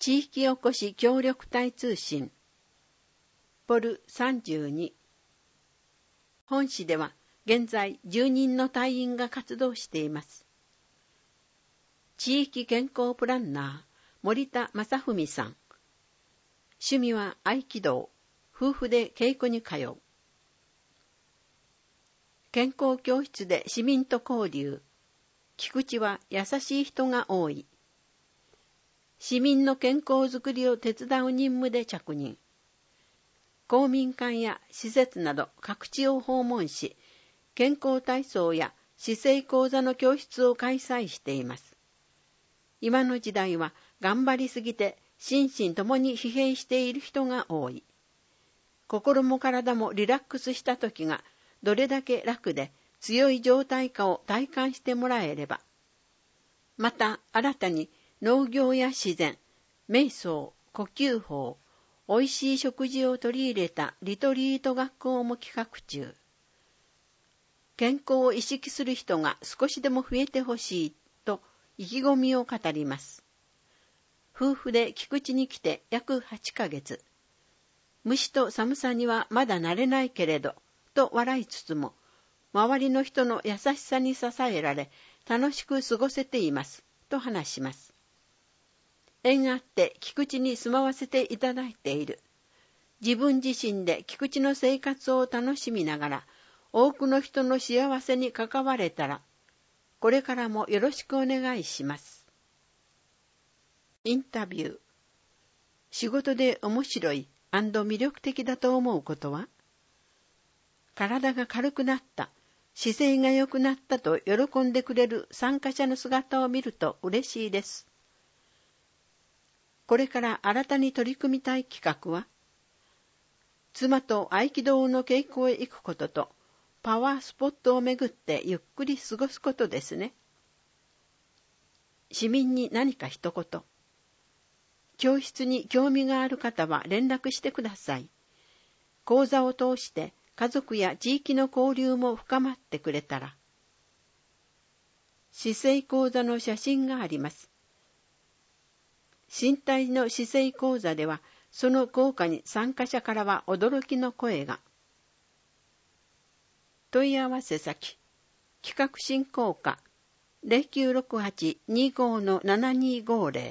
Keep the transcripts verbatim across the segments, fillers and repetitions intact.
地域おこし協力隊通信ポルさんじゅうに。本市では現在じゅうにんの隊員が活動しています。地域健康プランナー森田正文さん。趣味は合気道。夫婦で稽古に通う。健康教室で市民と交流。菊池は優しい人が多い。市民の健康づくりを手伝う任務で着任。公民館や施設など各地を訪問し、健康体操や姿勢講座の教室を開催しています。今の時代は頑張りすぎて心身ともに疲弊している人が多い。心も体もリラックスした時がどれだけ楽で強い状態かを体感してもらえれば。また新たに農業や自然、瞑想、呼吸法、おいしい食事を取り入れたリトリート学校も企画中。健康を意識する人が少しでも増えてほしいと意気込みを語ります。夫婦で菊池に来て約はちかげつ。虫と寒さにはまだ慣れないけれど、と笑いつつも、周りの人の優しさに支えられ、楽しく過ごせています、と話します。縁あって菊池に住まわせていただいている。自分自身で菊池の生活を楽しみながら、多くの人の幸せに関われたら、これからもよろしくお願いします。インタビュー。仕事で面白い&魅力的だと思うことは？体が軽くなった、姿勢が良くなったと喜んでくれる参加者の姿を見ると嬉しいです。これから新たに取り組みたい企画は、妻と合気道の稽古へ行くことと、パワースポットを巡ってゆっくり過ごすことですね。市民に何か一言。教室に興味がある方は連絡してください。講座を通して家族や地域の交流も深まってくれたら。姿勢講座の写真があります。身体の姿勢講座では、その効果に参加者からは驚きの声が。問い合わせ先、企画振興課 ゼロきゅうろくはち にご のななにごゼロ。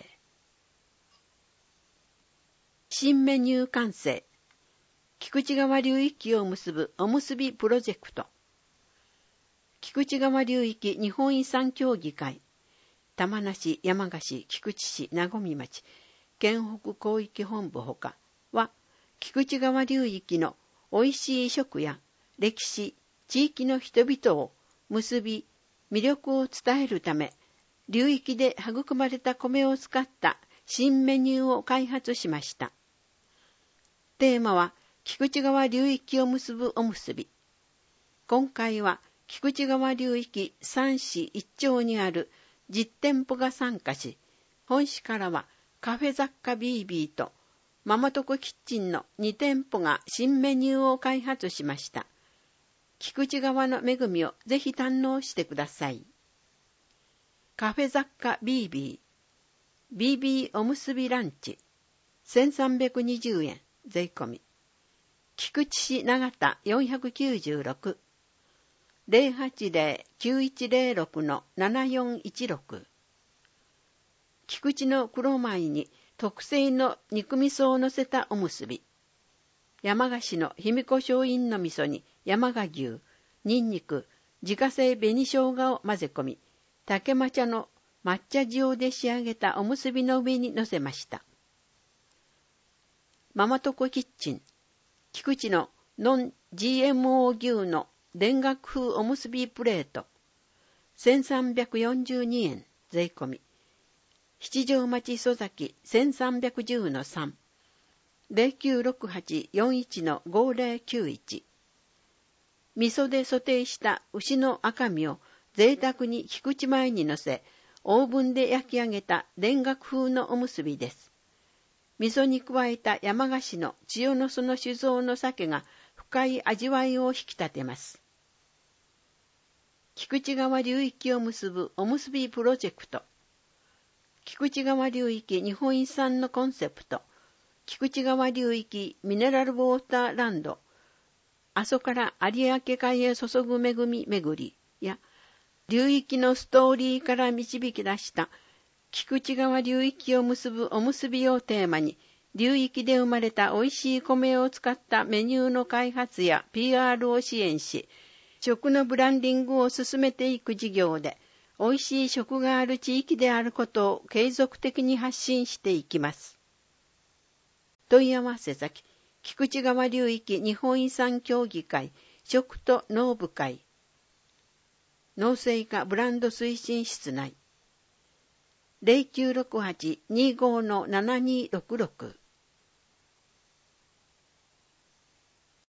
新メニュー完成。菊池川流域を結ぶおむすびプロジェクト。菊池川流域日本遺産協議会。玉名市、山鹿市、菊池市、名古町、県北広域本部ほかは、菊池川流域のおいしい食や歴史、地域の人々を結び、魅力を伝えるため、流域で育まれた米を使った新メニューを開発しました。テーマは、菊池川流域を結ぶおむすび。今回は、菊池川流域三市一町にある実店舗が参加し、本市からはカフェ雑貨 ビービー とママトコキッチンのに店舗が新メニューを開発しました。菊池川の恵みをぜひ堪能してください。カフェ雑貨 ビービー、ビービー おむすびランチ、せんさんびゃくにじゅうえん税込み。菊池市長田よんひゃくきゅうじゅうろく、ゼロはちゼロ きゅういちゼロろく のななよんいちろく。菊池の黒米に特製の肉味噌を乗せたおむすび。山鹿市の卑弥呼松陰の味噌に山鹿牛、ニンニク、自家製紅生姜を混ぜ込み、竹抹茶の抹茶塩で仕上げたおむすびの上に乗せました。ママトコキッチン、菊池のノン ジーエムオー 牛の田楽風おむすびプレート、せんさんびゃくよんじゅうにえん税込み。七条町磯崎せんさんびゃくじゅうのさん、ゼロきゅうろくはち よんいちのごゼロきゅういち。味噌でソテーした牛の赤身を贅沢に菊池米に乗せ、オーブンで焼き上げた田楽風のおむすびです。味噌に加えた山鹿市の千代の園酒造の酒が深い味わいを引き立てます。菊池川流域を結ぶおむすびプロジェクト。 菊池川流域日本遺産のコンセプト、菊池川流域ミネラルウォーターランド、阿蘇から有明海へ注ぐ恵み巡りや、流域のストーリーから導き出した菊池川流域を結ぶおむすびをテーマに、流域で生まれた美味しい米を使ったメニューの開発や ピーアール を支援し、食のブランディングを進めていく事業で、美味しい食がある地域であることを継続的に発信していきます。問い合わせ先、菊池川流域日本遺産協議会食と農部会、農政課ブランド推進室内 ゼロきゅうろくはち にーごー ななにーろくろく